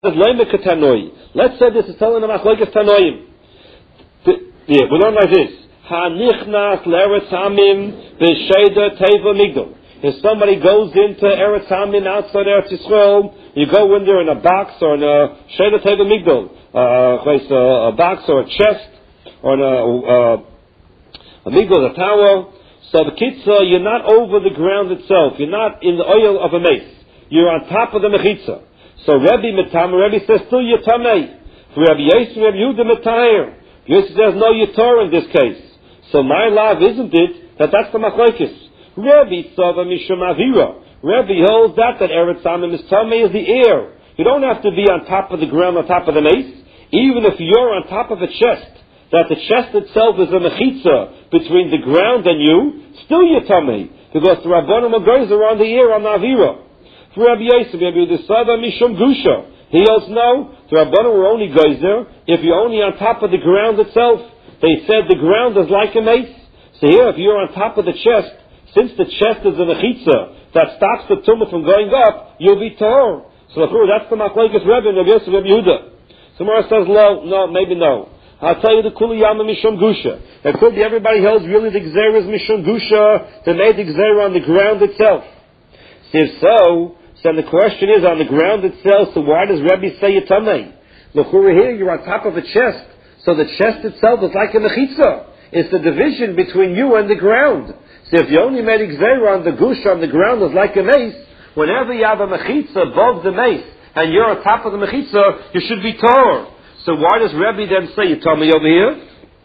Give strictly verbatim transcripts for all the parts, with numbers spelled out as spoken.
Let's say this is telling them Machlokes Tanoim. Yeah, we learn like this. Hanichnas le'eretz hamim b'sheda teva migdal. If somebody goes into Eretz Hamim outside Eretz Yisrael, you go in there in a box or in a sheda teva migdal, uh, a box or a chest or in a, uh, a migdal, a tower. So the kitzah, you're not over the ground itself. You're not in the oil of a mace. You're on top of the mechitza. So Rebbe Metam, Rebbe says still Yatamei. For Rabbi Yosef, Rabbi Yehuda Metayer. Yosef says no Yator in this case. So my love, isn't it, that that's the machlokes. Rebbe Sava Mishum Avira. Rebbe holds that, that Eretz Hamim is Tamei is the air. You don't have to be on top of the ground, on top of the mace. Even if you're on top of a chest, that the chest itself is a mechitza between the ground and you, still Yatamei. Because the Rabbanim goes around the air on the Avira. For Rabbi Yosef, Rabbi Yehuda Sava Mishum Gusha. He holds no. The Rabbanim were only goes there if you're only on top of the ground itself. They said the ground is like a mace. So here, if you're on top of the chest, since the chest is a mechitza that stops the tumah from going up, you'll be tahor. So that's the machlokes Rebbe and Rabbi Yosef, Rabbi Yehuda. Somewhere says no, no, maybe no. I'll tell you the Kuli Yama Mishum Gusha. It could be everybody holds really the Gzeira is Mishum Gusha. They made the Gzeira on the ground itself. So if so, then the question is on the ground itself, so why does Rebbe say Yatamei? Look, over here, you're on top of a chest. So the chest itself is like a mechitza. It's the division between you and the ground. So if you only made a Gzeira on the Gusha on the ground is like a mace, whenever you have a mechitza above the mace, and you're on top of the mechitza, you should be tor. So why does Rebbe then say Yatamei over here?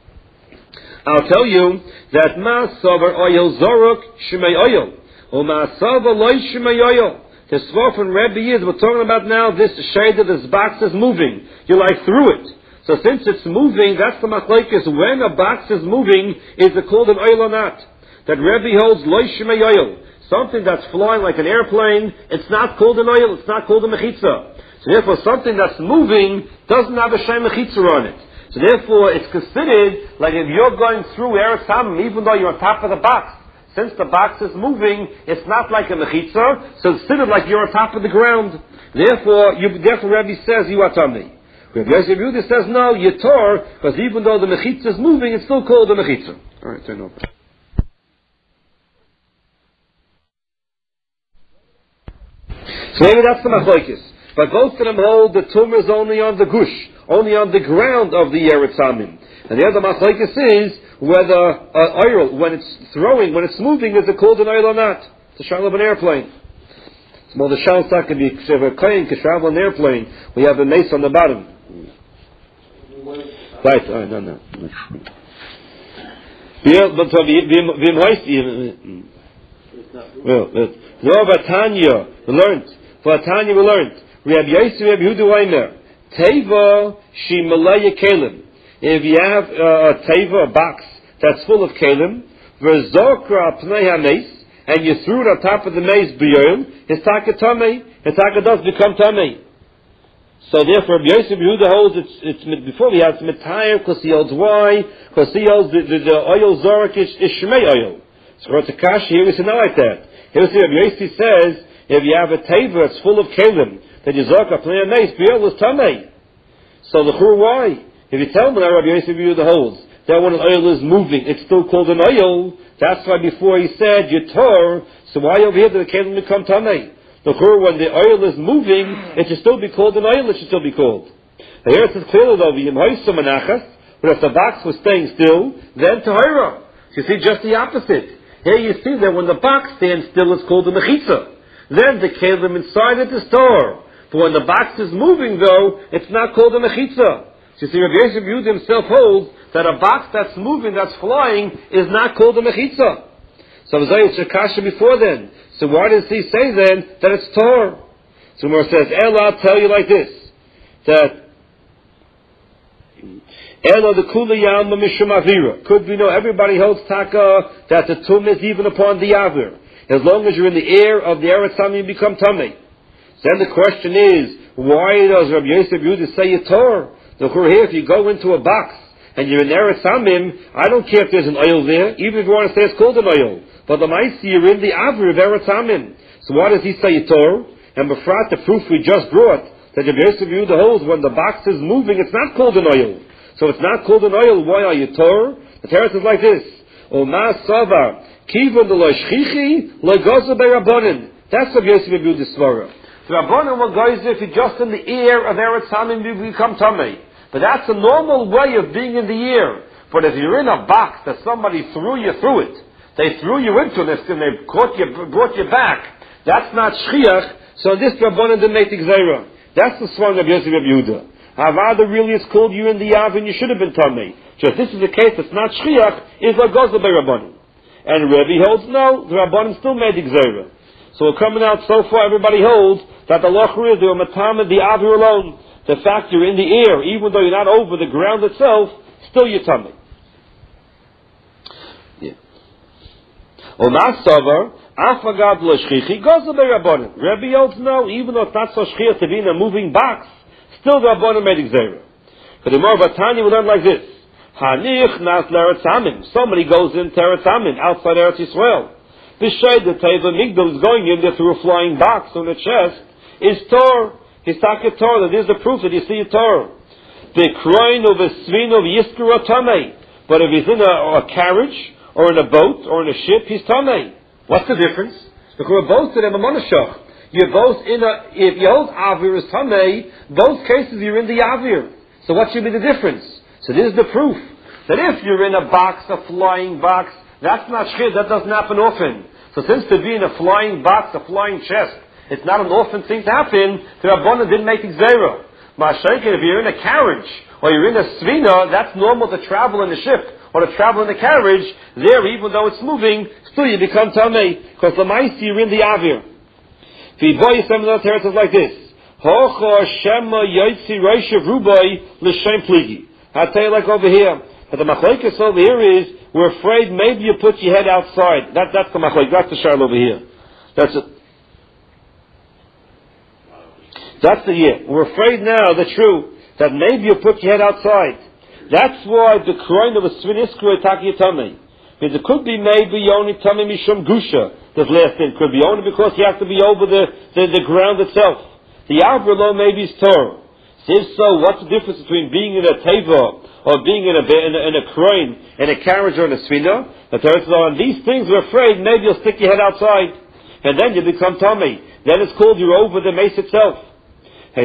I'll tell you that Ma'asavar oil zoruk shemei oil, or Ma'asavar loy shemei oil. The svor from Rebbe is, we're talking about now this shade of this box is moving. You're like through it. So since it's moving, that's the machlokes. When a box is moving, is it called an oil or not? That Rebbe holds loy shemei oil. Something that's flying like an airplane, it's not called an oil, it's not called a mechitza. So therefore something that's moving doesn't have a shem mechitza on it. So therefore it's considered like if you're going through Eretz Hamim, even though you're on top of the box, since the box is moving, it's not like a mechitza, so it's still like you're on top of the ground. Therefore, you, therefore Rebbe says, you are Tamei. Rabbi Yosef Yehuda says, no, Yator, because even though the mechitza is moving, it's still called a mechitza. Alright, turn over. So maybe that's the machlokes. But both of them hold the tumor is only on the gush, only on the ground of the Eretz Hamim. And the other machlokes is whether uh, oil, when it's throwing, when it's moving, is it called an oil or not? It's a shell of an airplane. Well, the shell can be a crane, can travel an airplane. We have a mace on the bottom. Right, oh, no, no. Well, Tanya, we learned. For Tanya, we learned. Rabbi Yosef, Rabbi Yehuda Weimer, Teva she malaya kelim. If you have uh, a teva, a box that's full of kelim, v'zokra pnei hameis, and you threw it on top of the mace b'yoyim, his taka tamei, his taka does become tamei. So therefore, Rabbi Yosef Yehuda holds it's, it's before we have it's metayer because he holds why, because he holds the, the, the oil zorek is, is shmei oil. So what's a kash here? We say not like that. Here we see Rabbi Yosef says if you have a teva that's full of kelim, that you zokra pnei hameis b'yoyim is tamei. So the chur why? If you tell me that Rabbi Yosef Yehuda holds that when an oil is moving, it's still called an oil. That's why before he said Yator, so why over here did the kelim become tamei? The chur, when the oil is moving, it should still be called an oil. It should still be called. Now here it says clearly though, but if the box was staying still, then tahira. You see, just the opposite. Here you see that when the box stands still, it's called a mechitza. Then the kelim inside it is tahor. But when the box is moving, though, it's not called a mechitza. So you see, Rabbi Yosef Yehuda himself holds that a box that's moving, that's flying, is not called a mechitza. So it's Shakasha before then. So why does he say then that it's Tor? So Umar says, Ella, I'll tell you like this, that Ella the Kula Yalma Mishum Avira. Could we know everybody holds Taka that the Tum is even upon the Avir. As long as you're in the air of the Eretz Hamim, you become Tamei. Then the question is, why does Rabbi Yosef Yehuda say Yator? Look over here, if you go into a box and you're in Eretz Hamim, I don't care if there's an oil there, even if you want to say it's called an oil. But the Maisi, you're in the Avir of Eretz Hamim. So why does he say Yator? And Befrat, the proof we just brought, that Rabbi Yosef Yehuda holds when the box is moving, it's not called an oil. So it's not called an oil. Why are you Torah? The Torah is like this. O ma sava kivon de lo shchichi lo goza be'rabbonin. That's Rabbi Yosef Yehuda's svara. The Rabbonin will go if you're just in the ear of Eretz Hamim, you become Tamei. But that's a normal way of being in the ear. But if you're in a box that somebody threw you through it, they threw you into this and they caught you, brought you back, that's not shchiach. So this Rabbonin didn't make the gzeira. That's the swan of Yosef Yehuda. Havada really is called you in the Yav and you should have been Tamei. Just this is the case that's not shchiach, is what goes by Rabbonin. And Rebbe holds no, the Rabbonin still made the gzeira. So we're coming out so far, everybody holds that the lochri is the matama, the avir alone. The fact you're in the air, even though you're not over the ground itself, still you're tummy. Yeah. Omasavar, afagad l'shchichi, goes to the Rabbanim. Rebbe holds no, even though it's not so shchir to be in a moving box, still the Rabbanim made exera. But the more Vatani will learn like this. Hanich nas l'Eretz Hamim. Somebody goes into Eretz Hamim, outside Eretz Yisrael. B'shay the Teva Migdal is going in there through a flying box on the chest, is Tor. His taket Tor. That is the proof that you see a Tor. The kroin of a svin of Yiskura Tamei. But if he's in a, a carriage, or in a boat, or in a ship, he's Tamei. What's the difference? Because we're both in a Mamonashach. You're both in a, if you hold Avir is Tamei, both cases you're in the Avir. So what should be the difference? So this is the proof. That if you're in a box, a flying box, that's not shchir, that doesn't happen often. So since to be in a flying box, a flying chest, it's not an often thing to happen, the Rabbanan didn't make Xera. Ma'ashenkin, if you're in a carriage, or you're in a svina, that's normal to travel in the ship, or to travel in the carriage, there, even though it's moving, still you become Tamei, because the Maisi, you're in the Avir. V'boy Yisrael Teretz is like this. Hocha Shema Yotzi Roishav Rubai L'Shem Pligi. I'll tell you like over here. But the machlokes over here is, we're afraid maybe you put your head outside. That, that's the machlokes. That's the shayla over here. That's it. That's the year. We're afraid now, the true, that maybe you put your head outside. That's why the kroin of a svin iskru etaki tamei. Because it could be maybe only tamei mishum gusha. This last thing could be only because you have to be over the, the, the ground itself. The avro maybe is Torah. So if so, what's the difference between being in a teva or being in a in a, in a kroin, in a carriage or in a svina? The Torah says, on these things we're afraid maybe you'll stick your head outside, and then you become tamei. Then it's called you're over the mace itself. For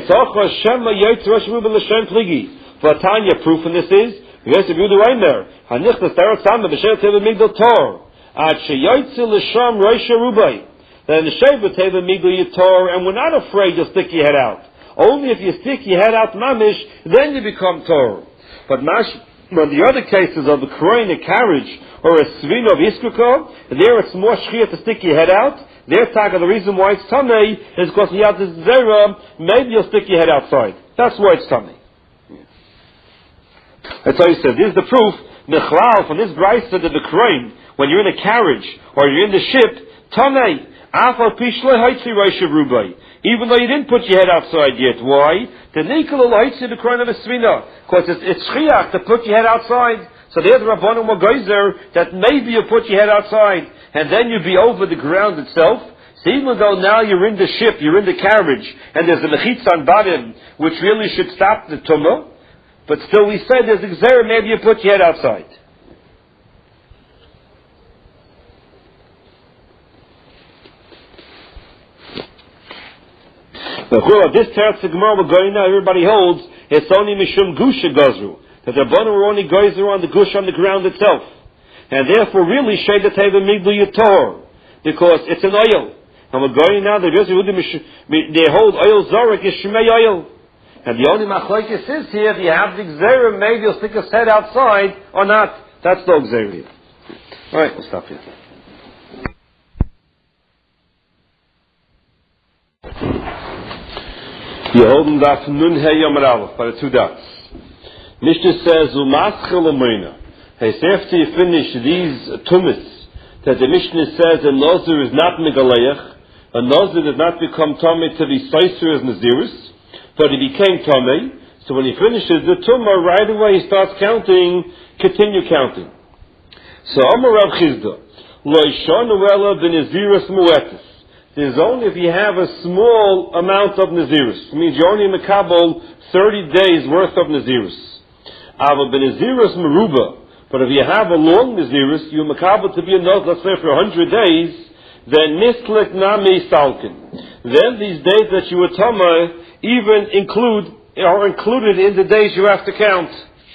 Tanya, proof in this is, yes, if you do right there, then the Sheva Teva Migdal Yator, and we're not afraid you'll stick your head out. Only if you stick your head out mamish, then you become Torah. But mash, when the other cases of the kroin, a carriage, or a svin of Iskuko, there it's more shchir to stick your head out. Their taka, the reason why it's tamei is because you have this zera, maybe you'll stick your head outside. That's why it's tamei. That's how he said. This is the proof, Mechlal, from this brayso that the kroin, when you're in a carriage, or you're in the ship, tamei, afal pishlei haitzi roishav rubai. Even though you didn't put your head outside yet. Why? The nikol haitzi the kroin of a svina. Because it's, it's shchiach to put your head outside. So there's the Rabbanim Geyser that maybe you put your head outside and then you'd be over the ground itself. So even though now you're in the ship, you're in the carriage, and there's a mechitza on bottom which really should stop the tumah, but still we say there's a gzera, maybe you put your head outside. This teretz Gemara we're going now, everybody holds, it's only mishum gusha gazru. That the Rabbanim were only geyser on the gush on the ground itself. And therefore really Sheda Teva Migdal Yator. Because it's an oil. And we're going now, they hold oil Zorik is Shemei oil. And the only machlokes is here, if you have the Gzera, maybe you'll stick his head outside or not. That's no Gzera here. Alright, we'll stop here. You're holding that Nun Hey Yom Aleph by the two dots. Mishnah says, Umaschel Amoina. Hey, so after you finish these tumis, that the Mishnah says a Nazir is not Megaleach, a Nazir did not become Tamei to be Saiser as Nazirus, but he became Tamei. So when he finishes the Tumah, right away he starts counting, continue counting. So Amar Rav Chizda, Lo Ishanu Ela ben Nazirus Muetis. is only if you have a small amount of Nazirus. It means you only makabel thirty days worth of Nazirus. Ava b'Nazirus meruba. But if you have a long Nazirus, you makabel to be a nose, let's say for a hundred days, then nislik nami salkin. Then these days that you were tama even include, are included in the days you have to count.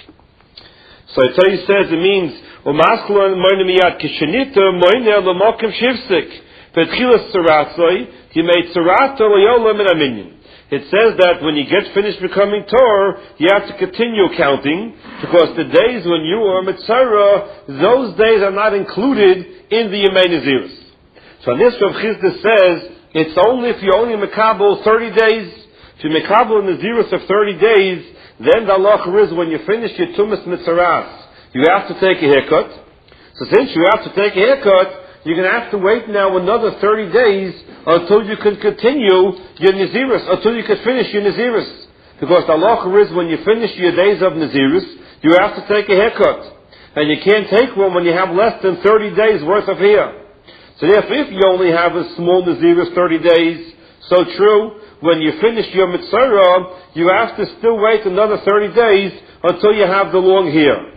So it says it means, u'masklan moine miyad kishenita moine l'mokim shivsik. Petchilas Saratsoi, he made Sarata Loyolam and Aminyan. It says that when you get finished becoming Torah, you have to continue counting, because the days when you are Mitzvah, those days are not included in the Yemei Nazirus. So this Rav Chizda says, it's only if you only Mekabel thirty days, if you Mekabel Nazirus of thirty days, then the halacha is when you finish your Tumas Mitzaras, you have to take a haircut. So since you have to take a haircut, you're going to have to wait now another thirty days until you can continue your Nazirus, until you can finish your Nazirus. Because the halacha is when you finish your days of Nazirus, you have to take a haircut. And you can't take one when you have less than thirty days worth of hair. So therefore, if you only have a small Nazirus, thirty days, so true, when you finish your Mitzvah, you have to still wait another thirty days until you have the long hair.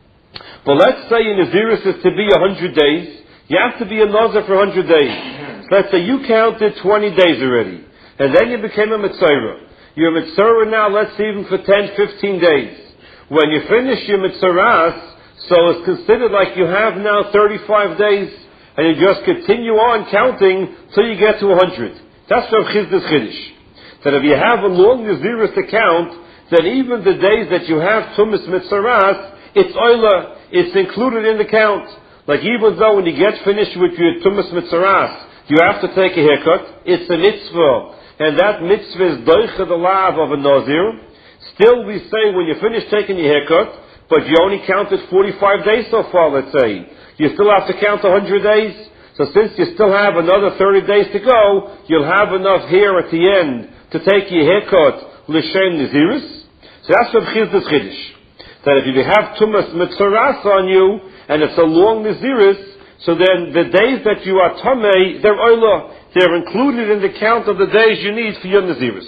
But let's say your Nazirus is to be one hundred days. You have to be a Nazir for one hundred days. So let's say you counted twenty days already. And then you became a Mitzvah. You're a Mitzvah now, let's say even for ten, fifteen days. When you finish your Mitzvahs, so it's considered like you have now thirty-five days, and you just continue on counting till you get to one hundred. That's Rav Chizda's Chiddush. That if you have a long Nazirus to count, then even the days that you have Tumas Mitzvahs, it's Oila, it's included in the count. Like even though when you get finished with your Tumas Mitzaras, you have to take a haircut, it's a mitzvah. And that mitzvah is doicha the lav of a Nazir. Still we say when you finish taking your haircut, but you only counted forty-five days so far, let's say, you still have to count one hundred days. So since you still have another thirty days to go, you'll have enough hair at the end to take your haircut, l'shem Nazirus. So that's what Chizda's Chiddush. That if you have Tumas Mitzaras on you, and it's a long Nazirus, so then the days that you are Tamei, they're Oila. They're included in the count of the days you need for your Nazirus.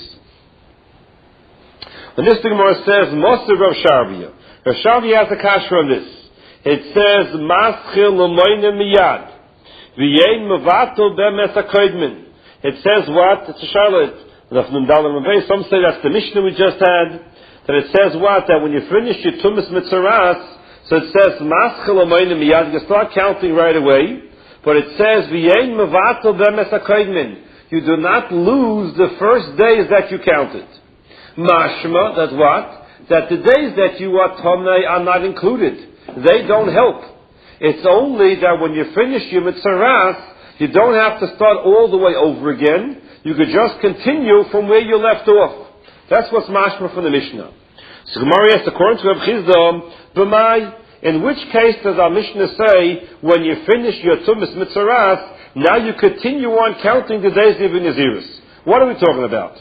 And this Gemara says, Moser Rav Sharvia. Rav Sharvia has a kasha on this. It says, Maschil l'moine miyad. V'yein mevatel bemes hakoidmin. It says what? It's a Charlotte. Some say that's the Mishnah we just had. That it says what? That when you finish your Tumas Mitzaras, so it says, Maschil l'moine miyad, you start counting right away, but it says, V'yein mevatel bemes hakoidmin. You do not lose the first days that you counted. Mashma, that's what? That the days that you are Tomei are not included. They don't help. It's only that when you finish your Mitzaras, you don't have to start all the way over again. You could just continue from where you left off. That's what's mashma from the Mishnah. So Gemara asks, according to Rav Chizda, B'mai, in which case does our Mishnah say, when you finish your Tumas Mitzaras, now you continue on counting the days of Nazirus? What are we talking about?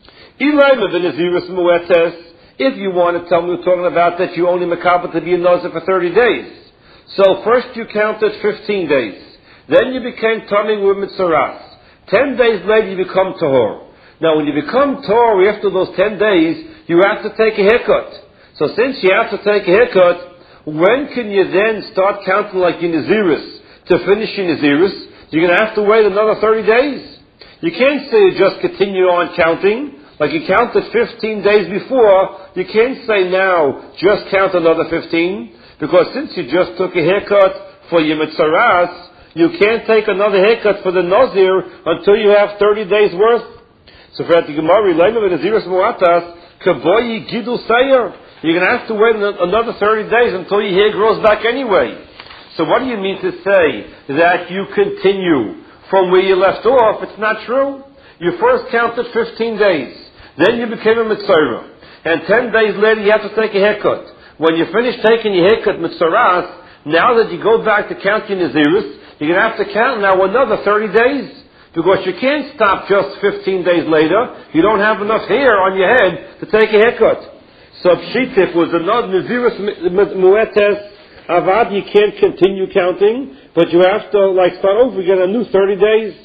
If you want to tell me we're talking about that you only makabel to be a Nazir for thirty days. So first you counted fifteen days. Then you became Tamei with Mitzaras. Ten days later you become Tahor. Now when you become Tahor after those ten days, you have to take a haircut. So since you have to take a haircut, when can you then start counting like your Nazirus to finish your Nazirus? You're going to have to wait another thirty days. You can't say you just continue on counting. Like you counted fifteen days before, you can't say now, just count another fifteen. Because since you just took a haircut for your Mitzaras, you can't take another haircut for the Nazir until you have thirty days worth. So for the Gemara, Nazirus Muatas, Kaboyi Gidul Sayer, you're going to have to wait another thirty days until your hair grows back anyway. So what do you mean to say that you continue from where you left off? It's not true. You first counted fifteen days. Then you became a Mitzvah. And ten days later you have to take a haircut. When you finish taking your haircut, Mitzaras, now that you go back to count your Nazirus, you're going to have to count now another thirty days. Because you can't stop just fifteen days later. You don't have enough hair on your head to take a haircut. So Pshitif was another Nazirus Muetes Avad, you can't continue counting, but you have to like start over again a new thirty days.